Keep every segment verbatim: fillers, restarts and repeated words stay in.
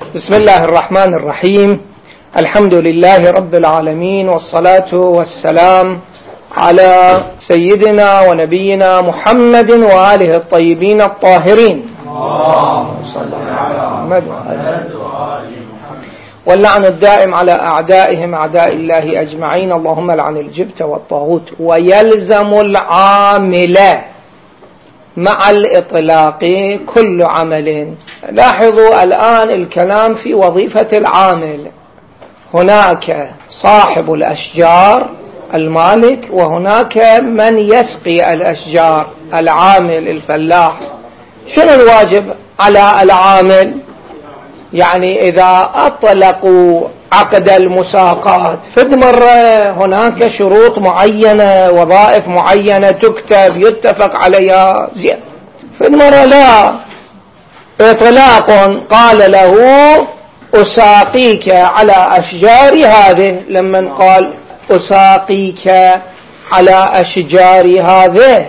بسم الله الرحمن الرحيم. الحمد لله رب العالمين، والصلاة والسلام على سيدنا ونبينا محمد وآله الطيبين الطاهرين. واللعن الدائم على أعدائهم أعداء الله أجمعين. اللهم لعن الجبت والطاغوت. ويلزم العامل مع الإطلاق كل عمل. لاحظوا الآن الكلام في وظيفة العامل. هناك صاحب الأشجار المالك، وهناك من يسقي الأشجار العامل الفلاح. شنو الواجب على العامل؟ يعني إذا أطلقوا عقد المساقات فد مرة هناك شروط معينة، وظائف معينة تكتب يتفق عليها، زين. فد مرة لا، إطلاق قال له أساقيك على أشجار هذه. لمن قال أساقيك على أشجار هذه،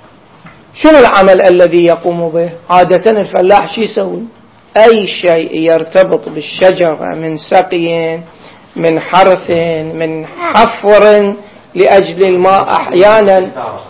شنو العمل الذي يقوم به؟ عادة الفلاح شو يسوي؟ أي شيء يرتبط بالشجرة من سقي، من حرث، من حفر لأجل الماء. أحيانا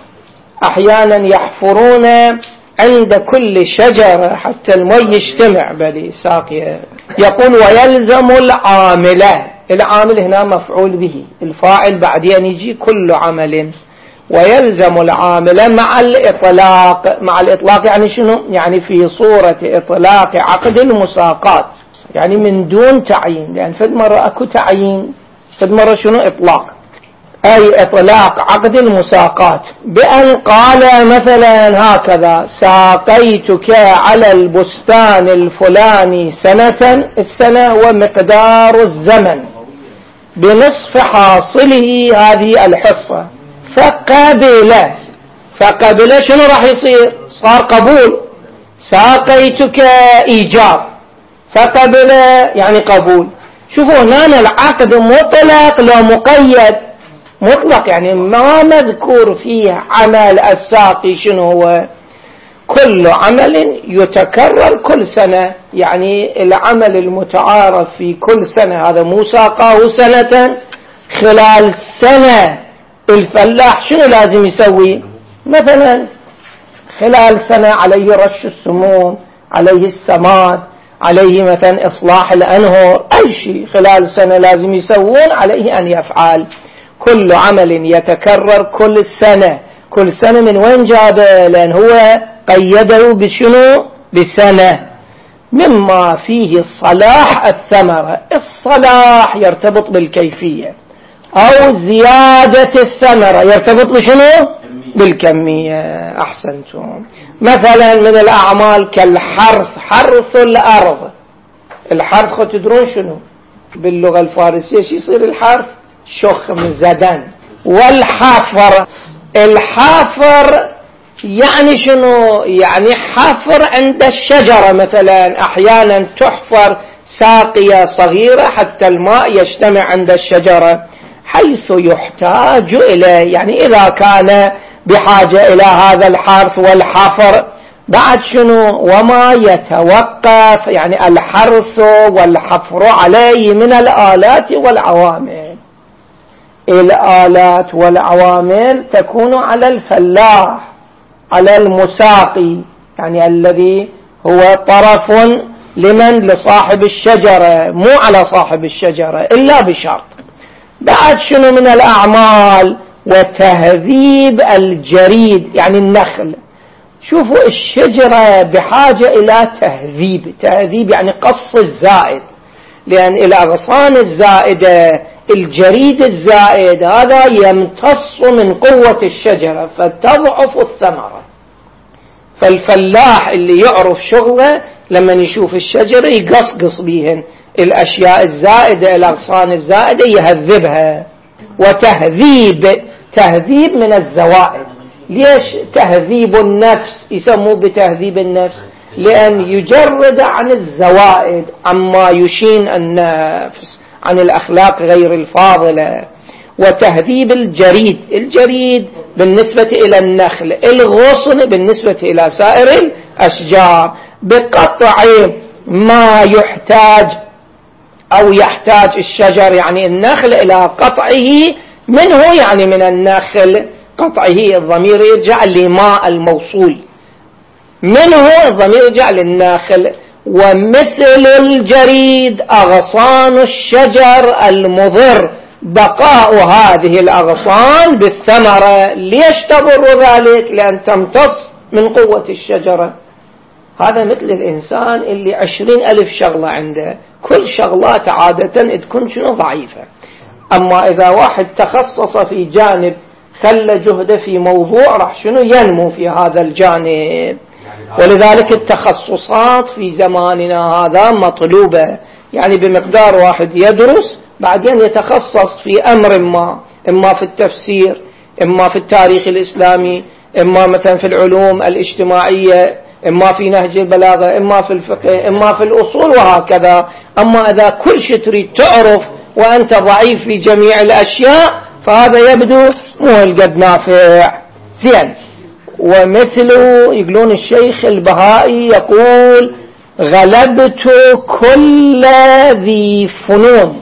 أحيانا يحفرون عند كل شجرة حتى الماء يجتمع بلي ساقية. يقول ويلزم العاملة. العامل هنا مفعول به، الفاعل بعدين يجي كل عمل. ويلزم العامل مع الإطلاق. مع الإطلاق يعني شنو؟ يعني في صورة إطلاق عقد المساقات، يعني من دون تعيين، لأن فد مرة أكو تعيين، فد مرة شنو؟ إطلاق. أي إطلاق عقد المساقات بأن قال مثلا هكذا: ساقيتك على البستان الفلاني سنة. السنة ومقدار الزمن بنصف حاصله هذه الحصة. فقبل فقبل شنو راح يصير؟ صار قبول. ساقيتك إيجاب، فقبل يعني قبول. شوفوا هنا العقد مطلق لا مقيد. مطلق يعني ما مذكور فيه عمل الساقي شنو هو. كل عمل يتكرر كل سنة، يعني العمل المتعارف في كل سنة. هذا مو ساقاه سنة، خلال سنة الفلاح شنو لازم يسوي؟ مثلا خلال سنة عليه رش السموم، عليه السماد، عليه مثلا إصلاح الأنهر، أي شيء خلال سنة لازم يسوون عليه أن يفعل. كل عمل يتكرر كل سنة. كل سنة من وين جابه؟ لأن هو قيده بشنو؟ بسنة. مما فيه صلاح الثمرة. الصلاح يرتبط بالكيفية، أو زيادة الثمرة يرتبط بشنو؟ بالكمية. أحسنتم. مثلا من الأعمال كالحرث، حرث الأرض. الحرث تدرون شنو باللغة الفارسية شي يصير الحرث؟ شخم زدن. والحفر، الحفر يعني شنو؟ يعني حفر عند الشجرة. مثلا أحيانا تحفر ساقية صغيرة حتى الماء يجتمع عند الشجرة حيث يحتاج إليه، يعني إذا كان بحاجة إلى هذا الحرث والحفر. بعد شنو؟ وما يتوقف، يعني الحرث والحفر عليه من الآلات والعوامل. الآلات والعوامل تكون على الفلاح، على المساقي، يعني الذي هو طرف لمن؟ لصاحب الشجرة، مو على صاحب الشجرة إلا بشرط. بعد شنو من الأعمال؟ وتهذيب الجريد، يعني النخل. شوفوا الشجرة بحاجة إلى تهذيب. تهذيب يعني قص الزائد، لأن الأغصان الزائدة، الجريد الزائد هذا يمتص من قوة الشجرة فتضعف الثمرة. فالفلاح اللي يعرف شغله لما يشوف الشجرة يقصقص بيهن الأشياء الزائدة، الأغصان الزائدة يهذبها. وتهذيب، تهذيب من الزوائد. ليش تهذيب النفس يسموه بتهذيب النفس؟ لأن يجرد عن الزوائد، عما يشين النفس، عن الأخلاق غير الفاضلة. وتهذيب الجريد، الجريد بالنسبة إلى النخل، الغصن بالنسبة إلى سائر الأشجار، بقطع ما يحتاج أو يحتاج الشجر يعني النخل إلى قطعه منه، يعني من النخل قطعه. الضمير يرجع لماء الموصول، منه الضمير يرجع للنخل. ومثل الجريد أغصان الشجر المضر، بقاء هذه الأغصان بالثمرة. ليش تضر ذلك؟ لأن تمتص من قوة الشجرة. هذا مثل الإنسان اللي عشرين ألف شغلة عنده، كل شغلات عادة تكون شنو ضعيفة. أما إذا واحد تخصص في جانب خلى جهده في موضوع راح شنو ينمو في هذا الجانب. ولذلك التخصصات في زماننا هذا مطلوبة، يعني بمقدار واحد يدرس بعدين يتخصص في أمر ما، إما في التفسير، إما في التاريخ الإسلامي، إما مثلا في العلوم الاجتماعية، إما في نهج البلاغة، إما في الفقه، إما في الأصول وهكذا. أما إذا كل شيء تريد تعرف وأنت ضعيف في جميع الأشياء فهذا يبدو مو القد نافع. زين. ومثله يقولون الشيخ البهائي يقول غلبت كل ذي فنون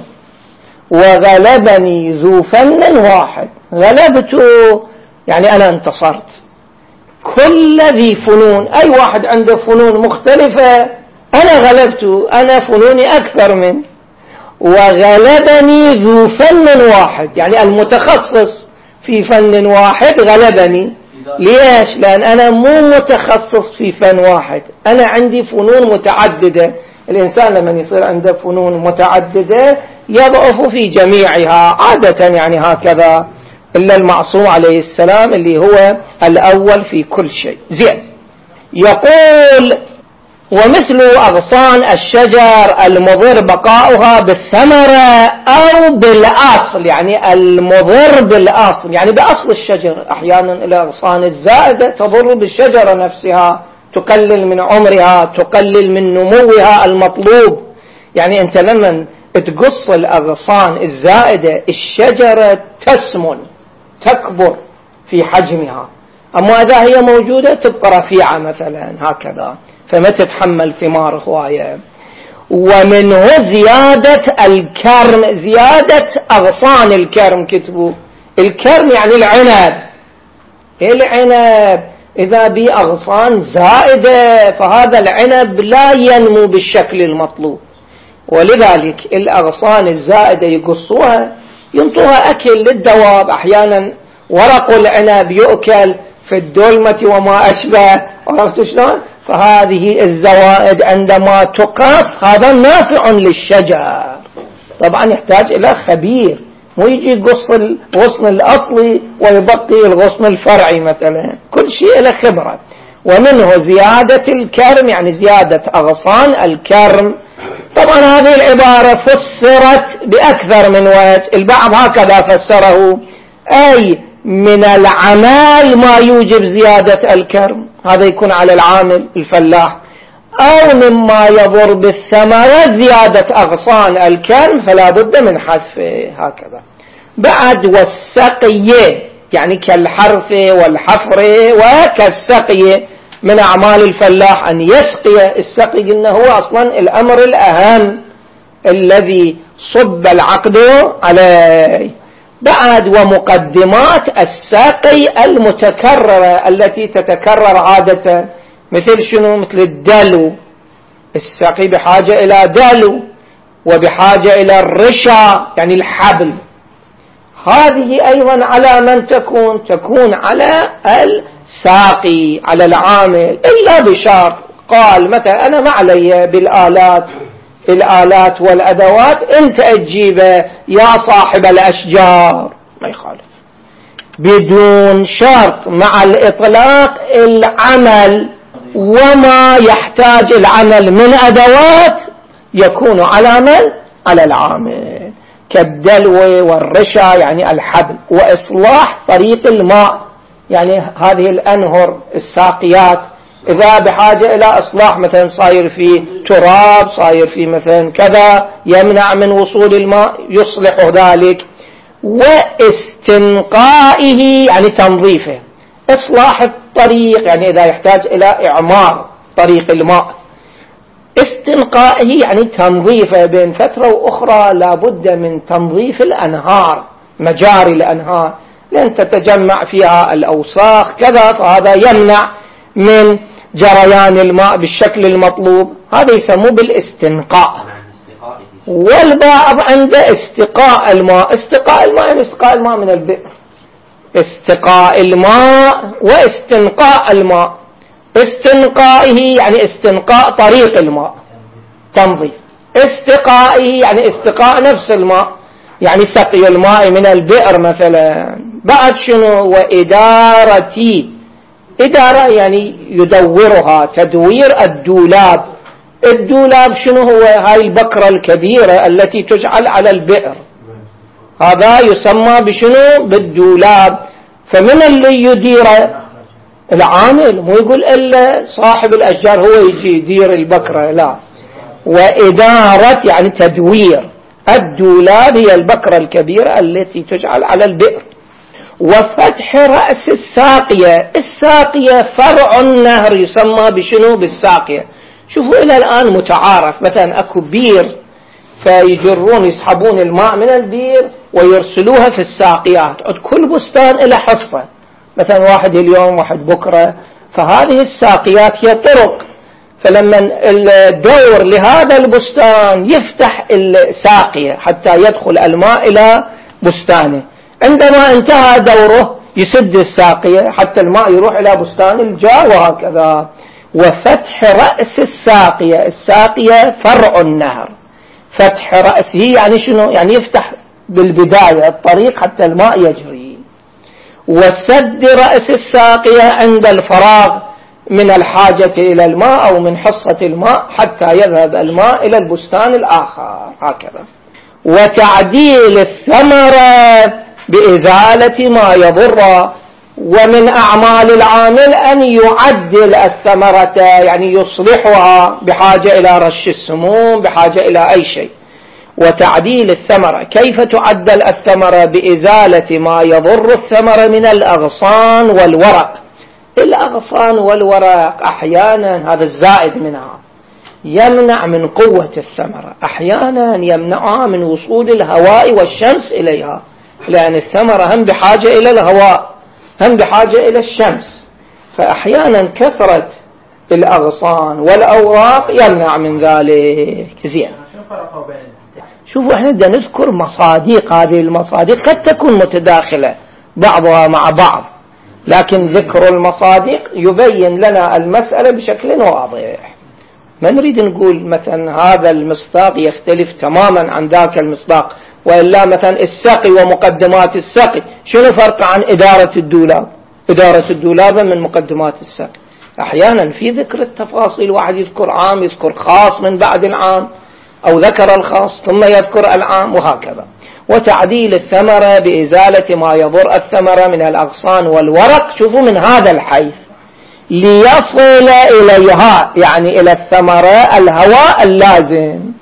وغلبني ذو فن واحد. غلبت يعني أنا انتصرت. كل ذي فنون، أي واحد عنده فنون مختلفة أنا غلبته، أنا فنوني أكثر منه. وغلبني ذو فن واحد، يعني المتخصص في فن واحد غلبني. ليش؟ لأن أنا مو متخصص في فن واحد، أنا عندي فنون متعددة. الإنسان لما يصير عنده فنون متعددة يضعف في جميعها عادة، يعني هكذا، إلا المعصوم عليه السلام اللي هو الأول في كل شيء. زين. يقول ومثل أغصان الشجر المضر بقاؤها بالثمرة أو بالأصل، يعني المضر بالأصل يعني بأصل الشجر. أحيانا الأغصان الزائدة تضر بالشجرة نفسها، تقلل من عمرها، تقلل من نموها المطلوب. يعني أنت لما تقص الأغصان الزائدة الشجرة تسمن تكبر في حجمها، أما إذا هي موجودة تبقى رفيعة مثلا هكذا، فما تتحمل ثمار هواية. ومنه زيادة الكرم، زيادة أغصان الكرم. كتبوا الكرم يعني العنب. العنب إذا بي أغصان زائدة فهذا العنب لا ينمو بالشكل المطلوب، ولذلك الأغصان الزائدة يقصوها ينطوها أكل للدواب. أحيانا ورق العنب يؤكل في الدولمة وما أشبه، عرفتوا شلون؟ فهذه الزوائد عندما تقاس هذا نافع للشجر. طبعا يحتاج إلى خبير، مو يجي يقص الغصن الأصلي ويبقي الغصن الفرعي مثلا، كل شيء إلى خبرة. ومنه زيادة الكرم، يعني زيادة أغصان الكرم. طبعا هذه العبارة فسرت بأكثر من وجه، البعض هكذا فسره، أي من العمال ما يوجب زيادة الكرم، هذا يكون على العامل الفلاح، أو مما يضر بالثمرة زيادة أغصان الكرم فلا بد من حذفه هكذا. بعد والسقي يعني كالحرث والحفر وكالسقي من أعمال الفلاح أن يسقي. السقي قلنا هو أصلا الأمر الأهم الذي صب العقد عليه. بعد ومقدمات الساقي المتكررة التي تتكرر عادة، مثل شنو؟ مثل الدلو. الساقي بحاجة إلى دلو وبحاجة إلى الرشا يعني الحبل. هذه أيضا على من تكون؟ تكون على الساقي، على العامل، إلا بشرط. قال مثلا أنا ما علي بالآلات، الآلات والأدوات أنت تجيبه يا صاحب الأشجار، ما يخالف، بدون شرط. مع الإطلاق العمل وما يحتاج العمل من أدوات يكون على من؟ على العامل، كالدلو والرشا يعني الحبل، وإصلاح طريق الماء يعني هذه الأنهر الساقيات إذا بحاجة إلى إصلاح، مثلا صاير في تراب، صاير في مثلا كذا يمنع من وصول الماء يصلح ذلك. واستنقائه يعني تنظيفه، إصلاح الطريق يعني إذا يحتاج إلى إعمار طريق الماء. استنقائه يعني تنظيفه، بين فترة وأخرى لابد من تنظيف الأنهار، مجاري الأنهار، لأن تتجمع فيها الأوساخ كذا، فهذا يمنع من جريان الماء بالشكل المطلوب، هذا يسموه بالاستنقاء. والبعض عنده استقاء الماء. استقاء الماء يعني استقاء الماء من البئر، استقاء الماء واستنقاء الماء. استنقائه يعني استنقاء طريق الماء، تنظيف. استقائه يعني استقاء نفس الماء، يعني سقي الماء من البئر مثلا. بعد شنو؟ وإدارتي، إدارة يعني يدورها، تدوير الدولاب. الدولاب شنو هو؟ هاي البكرة الكبيرة التي تجعل على البئر، هذا يسمى بشنو؟ بالدولاب. فمن اللي يديره؟ العامل، مو يقول إلا صاحب الأشجار هو يجي يدير البكرة، لا. وإدارة يعني تدوير الدولاب، هي البكرة الكبيرة التي تجعل على البئر. وفتح رأس الساقية. الساقية فرع النهر، يسمى بشنو؟ بالساقية. شوفوا إلى الآن متعارف، مثلا أكو بير فيجرون يسحبون الماء من البير ويرسلوها في الساقيات، كل بستان إلى حصة، مثلا واحد اليوم واحد بكرة. فهذه الساقيات هي طرق، فلما الدور لهذا البستان يفتح الساقية حتى يدخل الماء إلى بستانه، عندما انتهى دوره يسد الساقية حتى الماء يروح إلى بستان الجار، وهكذا. وفتح رأس الساقية. الساقية فرع النهر، فتح رأسه يعني شنو؟ يعني يفتح بالبداية الطريق حتى الماء يجري. وسد رأس الساقية عند الفراغ من الحاجة إلى الماء أو من حصة الماء حتى يذهب الماء إلى البستان الآخر، هكذا. وتعديل الثمرة بإزالة ما يضر. ومن أعمال العامل أن يعدل الثمرة، يعني يصلحها، بحاجة إلى رش السموم، بحاجة إلى أي شيء. وتعديل الثمرة، كيف تعدل الثمرة؟ بإزالة ما يضر الثمرة من الأغصان والورق. الأغصان والورق أحيانا هذا الزائد منها يمنع من قوة الثمرة، أحيانا يمنعها من وصول الهواء والشمس إليها، لأن الثمرة هم بحاجة إلى الهواء هم بحاجة إلى الشمس. فأحيانا كثرة الأغصان والأوراق يمنع من ذلك. زين، شوفوا احنا بدنا نذكر مصادق. هذه المصادق قد تكون متداخلة بعضها مع بعض، لكن ذكر المصادق يبين لنا المسألة بشكل واضح. ما نريد نقول مثلا هذا المصداق يختلف تماما عن ذاك المصداق، وإلا مثلا السقي ومقدمات السقي، شنو فرق عن إدارة الدولاب؟ إدارة الدولاب من مقدمات السقي. أحيانا في ذكر التفاصيل، واحد يذكر عام يذكر خاص من بعد العام، أو ذكر الخاص ثم يذكر العام، وهكذا. وتعديل الثمرة بإزالة ما يضر الثمرة من الأغصان والورق. شوفوا من هذا الحيث ليصل إليها، يعني إلى الثمرة الهواء اللازم،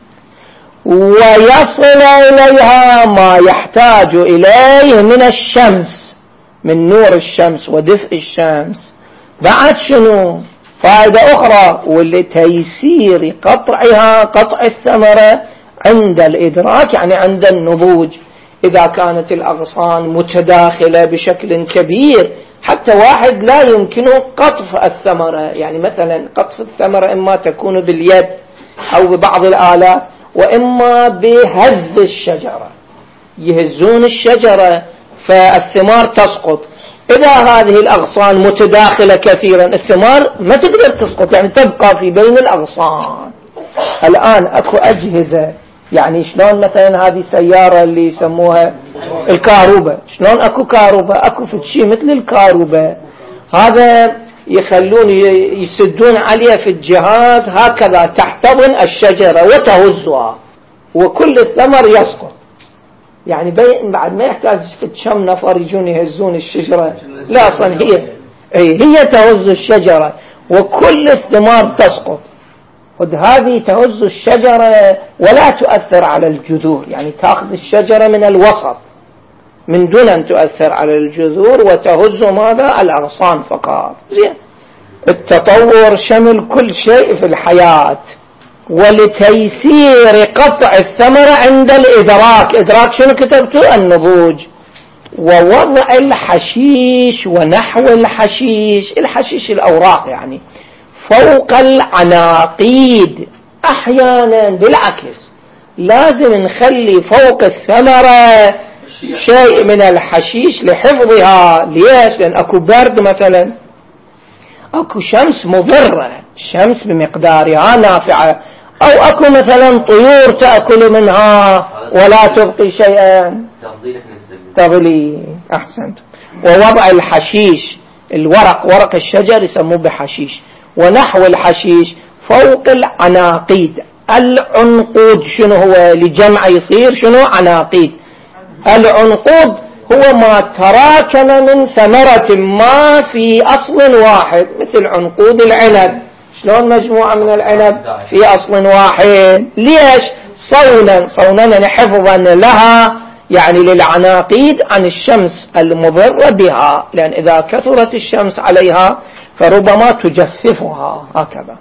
ويصل إليها ما يحتاج إليه من الشمس، من نور الشمس ودفء الشمس. بعد شنو؟ فائدة أخرى، واللي تيسير قطعها، قطع الثمرة عند الإدراك، يعني عند النضوج. إذا كانت الأغصان متداخلة بشكل كبير حتى واحد لا يمكنه قطف الثمرة، يعني مثلا قطف الثمرة إما تكون باليد أو ببعض الآلات، وإما بهز الشجرة، يهزون الشجرة فالثمار تسقط. إذا هذه الأغصان متداخلة كثيرا الثمار ما تقدر تسقط، يعني تبقى في بين الأغصان. الآن أكو أجهزة، يعني شلون مثلا هذه سيارة اللي يسموها الكاروبة، شلون أكو كاروبة، أكو شيء مثل الكاروبة، هذا يخلون يسدون عليها في الجهاز هكذا، تحتضن الشجرة وتهزها وكل الثمر يسقط. يعني بعد ما يحتاج في كم نفر يجون يهزون الشجرة، لا، أصلا هي هي تهز الشجرة وكل الثمار تسقط. هذه تهز الشجرة ولا تؤثر على الجذور، يعني تأخذ الشجرة من الوسط من دون أن تؤثر على الجذور، وتهز ماذا؟ الأغصان فقط. زين، التطور شمل كل شيء في الحياة، ولتيسير قطع الثمرة عند الإدراك. إدراك شنو كتبته؟ النضوج. ووضع الحشيش ونحو الحشيش، الحشيش الأوراق يعني، فوق العناقيد. أحيانا بالعكس لازم نخلي فوق الثمرة شيء من الحشيش لحفظها. ليش؟ لأن أكو برد مثلا، أكو شمس مضرة، الشمس بمقدارها نافعة، أو أكو مثلا طيور تأكل منها ولا تبقي شيئا، تظلي. أحسنت. ووضع الحشيش، الورق، ورق الشجر يسموه بحشيش، ونحو الحشيش فوق العناقيد. العنقود شنو هو؟ لجمع يصير شنو؟ عناقيد. العنقود هو ما تراكم من ثمرة ما في أصل واحد، مثل عنقود العنب. شلون مجموعة من العنب في أصل واحد؟ ليش؟ صونا، صونا حفظا لها، يعني للعناقيد عن الشمس المضرة بها، لأن إذا كثرت الشمس عليها فربما تجففها هكذا.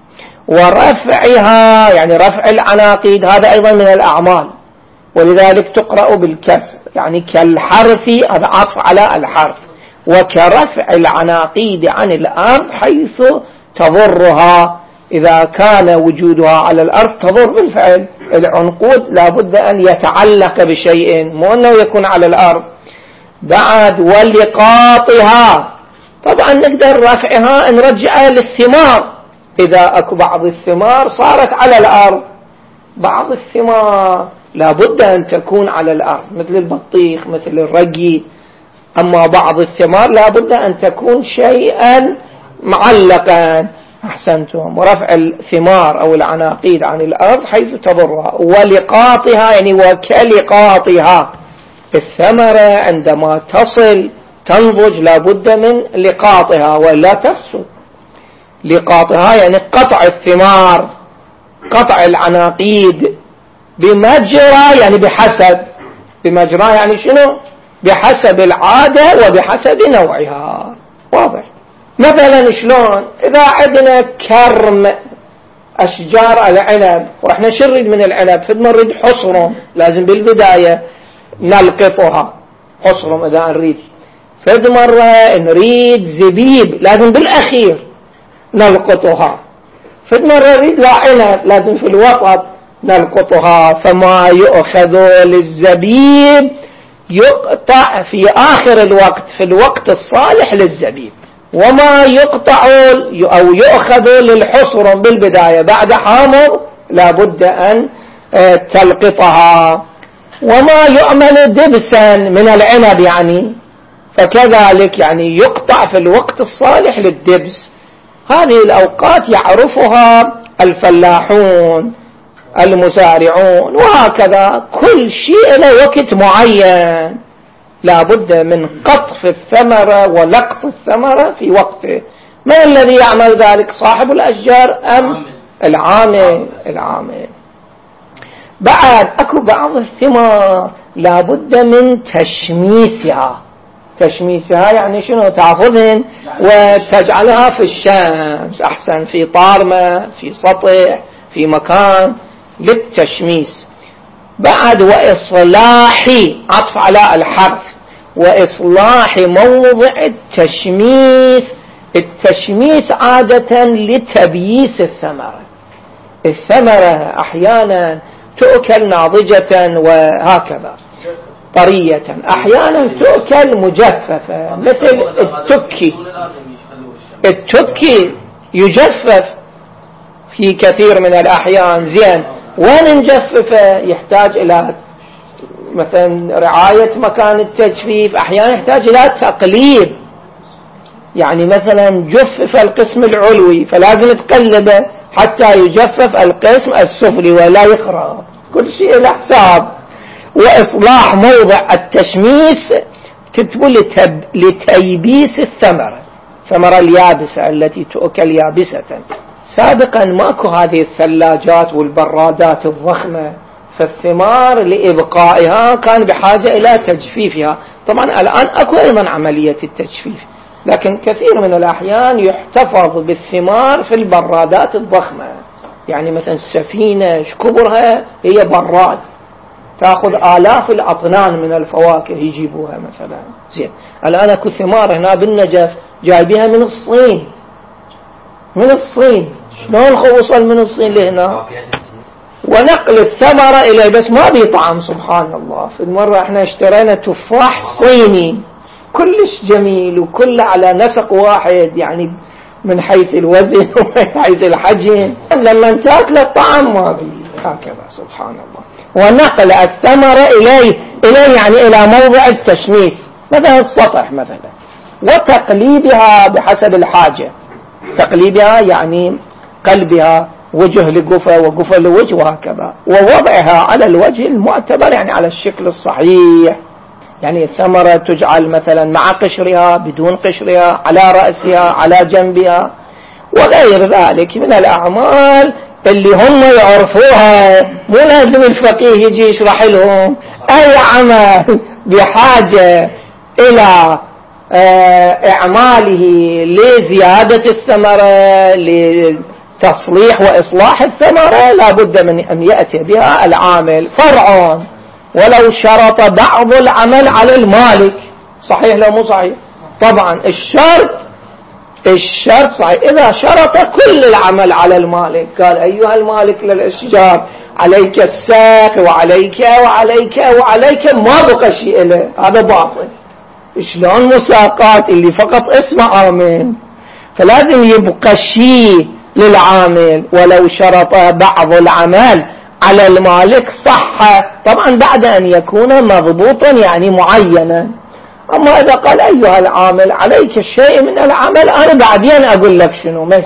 ورفعها، يعني رفع العناقيد، هذا أيضا من الأعمال، ولذلك تقرأ بالكسر، يعني كالحرث، هذا عطف على الحرث. وكرفع العناقيد عن الأرض حيث تضرها، إذا كان وجودها على الأرض تضر بالفعل. العنقود لابد أن يتعلق بشيء، مو أنه يكون على الأرض. بعد ولقاطها، طبعا نقدر رفعها نرجعها للثمار، إذا أكو بعض الثمار صارت على الأرض. بعض الثمار لابد أن تكون على الأرض، مثل البطيخ، مثل الرقي. أما بعض الثمار لابد أن تكون شيئا معلقا. أحسنتم. ورفع الثمار أو العناقيد عن الأرض حيث تضرها. ولقاطها، يعني وكلقاطها، الثمرة عندما تصل تنضج لابد من لقاطها ولا تفسد. لقاطها يعني قطع الثمار، قطع العناقيد بمجرى، يعني بحسب. بمجرى يعني شنو؟ بحسب العادة وبحسب نوعها. واضح؟ مثلا شلون إذا عندنا كرم أشجار العنب، وإحنا شنريد من العنب؟ فد نريد حصرهم، لازم بالبداية نلقطها حصرهم. إذا نريد فد مرة نريد زبيب، لازم بالأخير نلقطها. فد مرة نريد لا عنب، لازم في الوسط نلقطها. فما يؤخذ للزبيب يقطع في آخر الوقت، في الوقت الصالح للزبيب. وما يقطع أو يؤخذ للحصر بالبداية بعد حامض لابد أن تلقطها. وما يعمل دبسا من العنب يعني فكذلك، يعني يقطع في الوقت الصالح للدبس. هذه الأوقات يعرفها الفلاحون المزارعون، وهكذا كل شيء له وقت معين، لا بد من قطف الثمرة ولقط الثمرة في وقته. من الذي يعمل ذلك؟ صاحب الأشجار أم العامل؟ العامل. بعد أكو بعض الثمار لا بد من تشميسها. تشميسها يعني شنو؟ تأخذهن وتجعلها في الشمس، أحسن في طارمة، في سطح، في مكان للتشميس. بعد وإصلاح، عطف على الحرف، وإصلاح موضع التشميس. التشميس عادة لتبييس الثمرة. الثمرة أحيانا تؤكل ناضجة وهكذا طرية، أحيانا تؤكل مجففة، مثل التكي. التكي يجفف في كثير من الأحيان. زين، وين نجففه؟ يحتاج إلى مثلا رعاية مكان التجفيف، أحيانا يحتاج إلى تقليب، يعني مثلا جفف القسم العلوي فلازم تقلبه حتى يجفف القسم السفلي ولا يخرب. كل شيء له حساب. وإصلاح موضع التشميس كتبوا لتب... لتيبيس الثمرة، ثمرة اليابسة التي تؤكل يابسة. سابقا ماكو هذه الثلاجات والبرادات الضخمة، فالثمار لإبقائها كان بحاجة إلى تجفيفها. طبعا الآن أكو أيضا عملية التجفيف، لكن كثير من الأحيان يحتفظ بالثمار في البرادات الضخمة، يعني مثلا السفينة كبرها هي براد تأخذ آلاف الأطنان من الفواكه يجيبوها مثلا. زين الآن أكو ثمار هنا بالنجف جايبيها من الصين، من الصين شلون وصل من الصين لهنا؟ ونقل الثمرة إليه بس ما بيطعم. سبحان الله. في المرة احنا اشترينا تفاح صيني كلش جميل وكله على نسق واحد، يعني من حيث الوزن ومن حيث الحجم، لما تاكل الطعم ما بي هكذا. سبحان الله. ونقل الثمرة إليه، إليه يعني إلى موضع التشميس مثلا السطح مثلا، وتقليبها بحسب الحاجة. تقليبها يعني قلبها وجه لقفة وقفة لوجه وهكذا، ووضعها على الوجه المعتبر يعني على الشكل الصحيح. يعني الثمرة تجعل مثلا مع قشرها بدون قشرها، على رأسها على جنبها، وغير ذلك من الأعمال اللي هم يعرفوها. مو لازم الفقيه يجي يشرح لهم. أي عمل بحاجة إلى إعماله لزيادة الثمرة لتصليح وإصلاح الثمرة لابد من أن يأتي بها العامل. فرع ولو شرط بعض العمل على المالك، صحيح لو مو صحيح؟ طبعا الشرط الشرط صحيح إذا شرط كل العمل على المالك، قال أيها المالك للأشجار عليك الساق وعليك وعليك وعليك ما بقى شيء له، هذا باطل. شلون مساقات اللي فقط اسم عامل؟ فلازم يبقى شيء للعامل. ولو شرط بعض العمل على المالك صح، طبعا بعد أن يكون مضبوطا يعني معينا. أما إذا قال أيها العامل عليك الشيء من العمل أنا بعدين أقول لك شنو، مس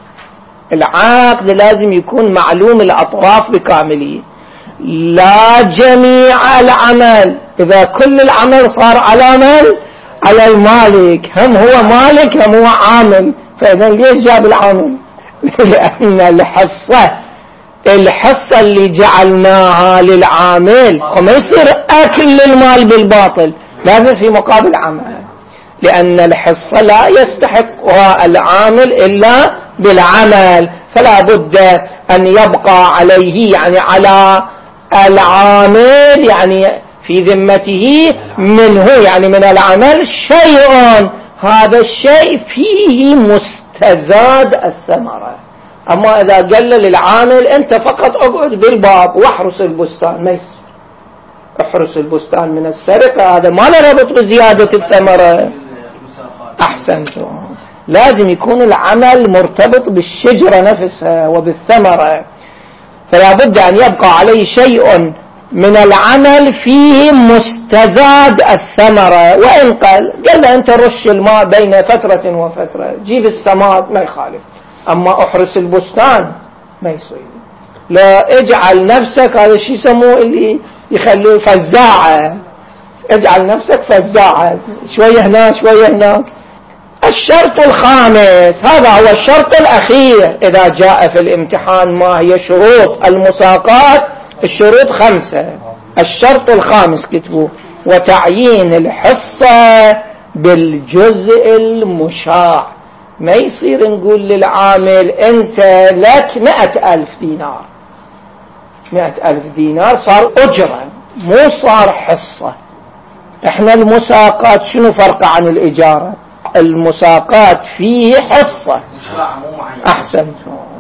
العقد لازم يكون معلوم الأطراف بكامله، لا جميع العمل. إذا كل العمل صار على من؟ على المالك، هم هو مالك هم هو عامل، فإذا ليش جاب العامل؟ لأن الحصة الحصة اللي جعلناها للعامل وما يصير أكل المال بالباطل، لازم في مقابل عمل، لأن الحصة لا يستحقها العامل إلا بالعمل، فلا بد أن يبقى عليه يعني على العامل يعني في ذمته منه يعني من العمل شيء، هذا الشيء فيه مستزاد الثمرة. أما إذا قال للعامل أنت فقط اقعد بالباب واحرس البستان، ما يصير. احرس البستان من السرقة، هذا ما له ربط بزيادة الثمرة. أحسنتم. لازم يكون العمل مرتبط بالشجرة نفسها وبالثمرة، فلا بد أن يبقى عليه شيء من العمل فيه مستزاد الثمرة. وإن قال قال له أنت رش الماء بين فترة وفترة، جيب السماد ما يخالف، أما أحرس البستان ما يصير. لا اجعل نفسك، هذا الشيء يسموه اللي يخلوه فزاعة، اجعل نفسك فزاعة، شوية هنا شوية هناك. الشرط الخامس، هذا هو الشرط الأخير إذا جاء في الامتحان ما هي شروط المساقات. الشروط خمسة. الشرط الخامس كتبوه وتعيين الحصة بالجزء المشاع. ما يصير نقول للعامل أنت لك مئة ألف دينار، مئة ألف دينار صار أجرة مو صار حصة. احنا المساقات شنو فرق عن الإجارة؟ المساقات فيه حصة. أحسنت.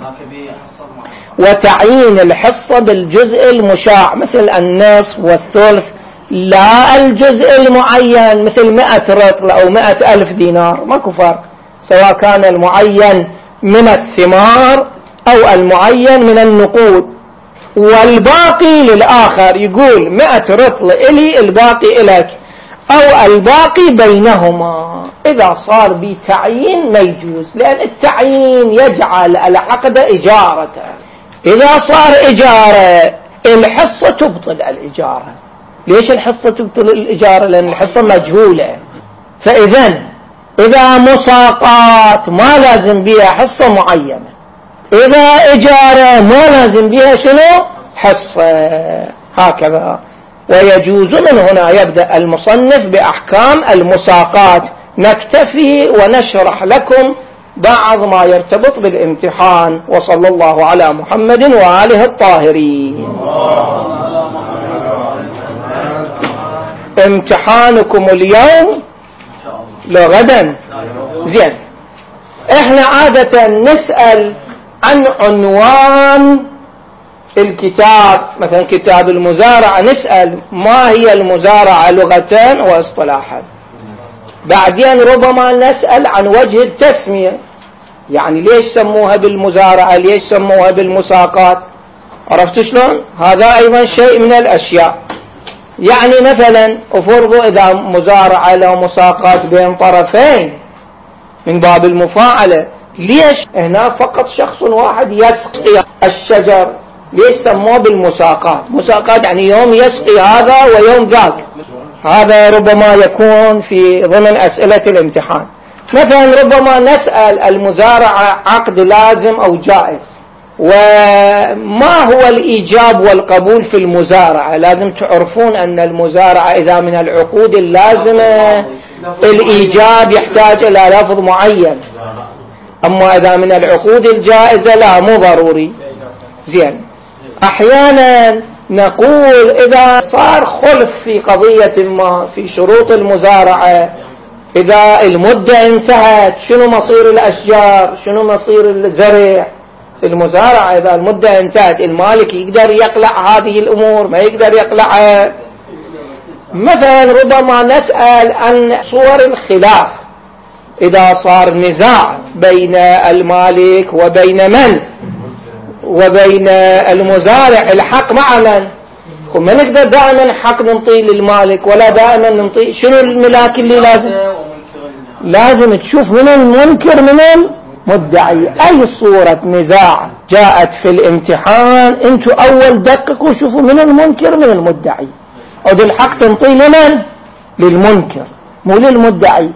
وتعيين الحصة بالجزء المشاع مثل النصف والثلث، لا الجزء المعين مثل مئة رطل أو مئة ألف دينار، ماكو فرق، سواء كان المعين من الثمار أو المعين من النقود، والباقي للآخر. يقول مئة رطل إلي الباقي إليك، أو الباقي بينهما. إذا صار بتعيين ما يجوز، لأن التعيين يجعل العقد إجارة. إذا صار إجارة الحصة تبطل الإجارة. ليش الحصة تبطل الإجارة؟ لأن الحصة مجهولة. فإذا إذا مساقات ما لازم بها حصة معينة، إذا إجارة ما لازم بها شنو؟ حصة. هكذا. ويجوز من هنا يبدأ المصنف بأحكام المساقات. نكتفي ونشرح لكم بعض ما يرتبط بالامتحان. وصلى الله على محمد وآله الطاهرين. امتحانكم اليوم لغدا. زين، احنا عادة نسأل عن عنوان الكتاب، مثلا كتاب المزارعة، نسأل ما هي المزارعة لغة واصطلاحا. بعدين ربما نسأل عن وجه التسمية، يعني ليش سموها بالمزارعة، ليش سموها بالمساقات. عرفت شلون؟ هذا أيضا شيء من الأشياء. يعني مثلا افرضوا إذا مزارعة لو مساقات بين طرفين من باب المفاعلة، ليش هنا فقط شخص واحد يسقي الشجر؟ ليش سموه بالمساقات؟ مساقات يعني يوم يسقي هذا ويوم ذاك. هذا ربما يكون في ضمن أسئلة الامتحان. مثلا ربما نسأل المزارعة عقد لازم أو جائز، وما هو الإيجاب والقبول في المزارعة. لازم تعرفون أن المزارعة إذا من العقود اللازمة الإيجاب يحتاج إلى لفظ معين، أما إذا من العقود الجائزة لا، مو ضروري. زين، أحيانا نقول إذا صار خلف في قضية ما في شروط المزارعة، إذا المدة انتهت، شنو مصير الأشجار، شنو مصير الزرع في المزارعة؟ إذا المدة انتهت المالك يقدر يقلع هذه الأمور، ما يقدر يقلعها. مثلا ربما نسأل عن صور الخلاف، إذا صار نزاع بين المالك وبين من وبين المزارع، الحق مع من؟ وما نقدر دائما حق ننطي للمالك ولا دائما ننطي. شنو الملاك اللي لازم لازم تشوف من المنكر من المدعي. أي صورة نزاع جاءت في الامتحان انتوا أول دققوا شوفوا من المنكر من المدعي. أو الحق تنطي لمن؟ للمنكر مو للمدعي.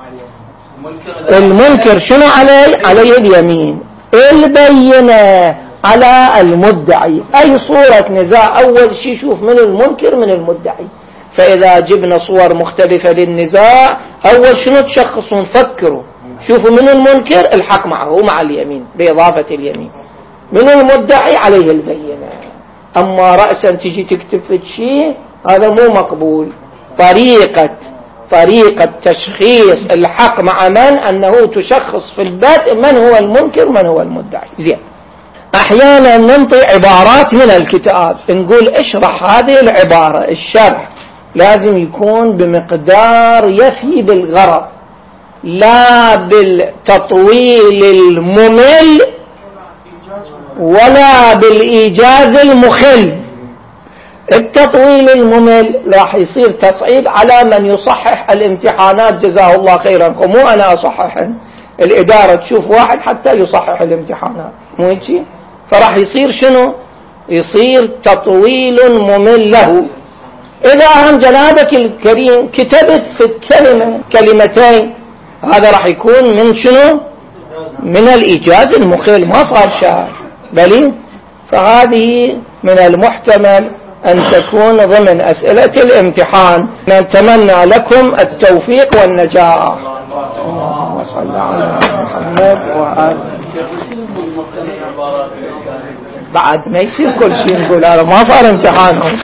المنكر شنو عليه؟ عليه اليمين. البينة على المدعي. أي صورة نزاع أول شيء شوف من المنكر من المدعي. فإذا جبنا صور مختلفة للنزاع، أول شنو تشخصون؟ فكروا شوفوا من المنكر الحق معه مع اليمين بإضافة اليمين، من المدعي عليه البينة. أما رأسا تجي تكتب في شيء هذا مو مقبول. طريقة طريقة تشخيص الحق مع من أنه تشخص في البدء من هو المنكر من هو المدعي. زين، أحيانا ننطي عبارات من الكتاب، نقول اشرح هذه العبارة. الشرح لازم يكون بمقدار يفي بالغرض، لا بالتطويل الممل ولا بالإيجاز المخل. التطويل الممل راح يصير تصعيب على من يصحح الامتحانات، جزاه الله خيرا. ومو أنا أصححن، الإدارة تشوف واحد حتى يصحح الامتحانات، مو هيك؟ فراح يصير شنو؟ يصير تطويل ممل له. إذا هم جنابك الكريم كتبت في الكلمة كلمتين، هذا راح يكون من شنو؟ من الإيجاز المخل، ما صار شعر بل. فهذه من المحتمل أن تكون ضمن أسئلة الامتحان. نتمنى لكم التوفيق والنجاح. اللهم صل على محمد وآله. بعد ما يصير كل شيء نقول هذا ما صار امتحان.